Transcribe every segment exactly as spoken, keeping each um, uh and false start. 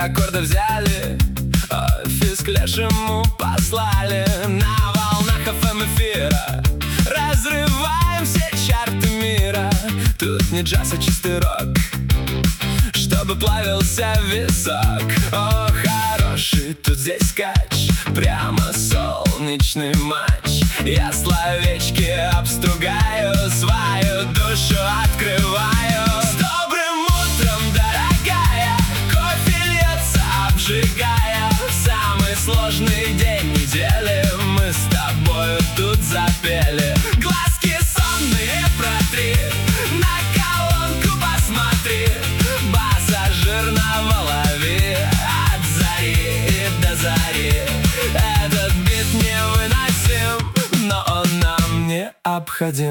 аккорды взяли, офис к лешему послали. На волнах эф эм эфира разрываем все чарты мира. Тут не джаз, а чистый рок, чтобы плавился висок. О, хороший тут здесь скач, прямо солнечный матч. Я словечки обстругаю, свою душу открываю. С добрым утром, дорогая, кофе льется, обжигая. В самый сложный день недели мы с тобою тут запели. Глазки сонные протри, на колонку посмотри, пассажирного лови от зари до зари. Этот бит невыносим, но он нам необходим.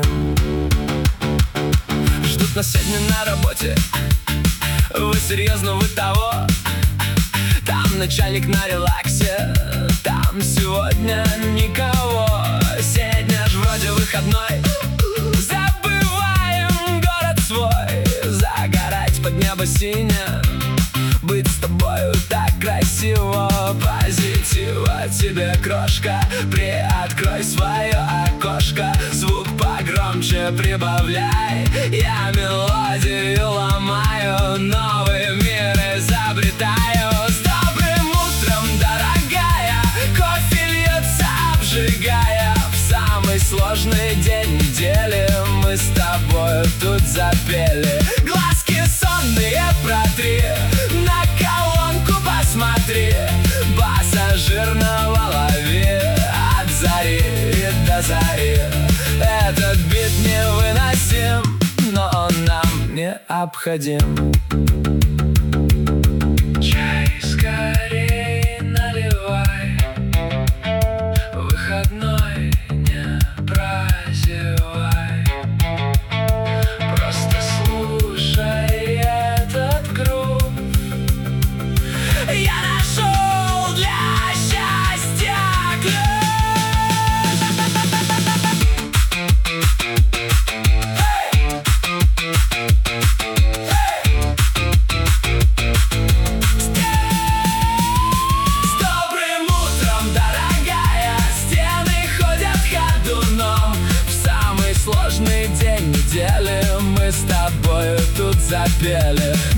Ждут нас сегодня на работе, вы серьезно, вы того? Там начальник на релаксе, там сегодня никого. Сегодня ж вроде выходной, забываем город свой. Загорать под небо синее, быть с тобою так красиво. Позитива тебе, крошка, приоткрой свое окошко. Звук погромче прибавляй, я мелодию ломаю, новый мир изобретаю. С добрым утром, дорогая, кофе льется, обжигая. В самый сложный день недели мы с тобою тут запели. Глазки сонные протри, на колонку посмотри, пассажирного лови от зари до зари. Этот бит невыносим, но он нам необходим. Чай скорей наливай, выходной не прозевай. Просто слушай этот грув, я нашел для счастья ключ. С добрым утром, дорогая, стены ходят ходуном. В самый сложный день недели мы с тобою тут запели.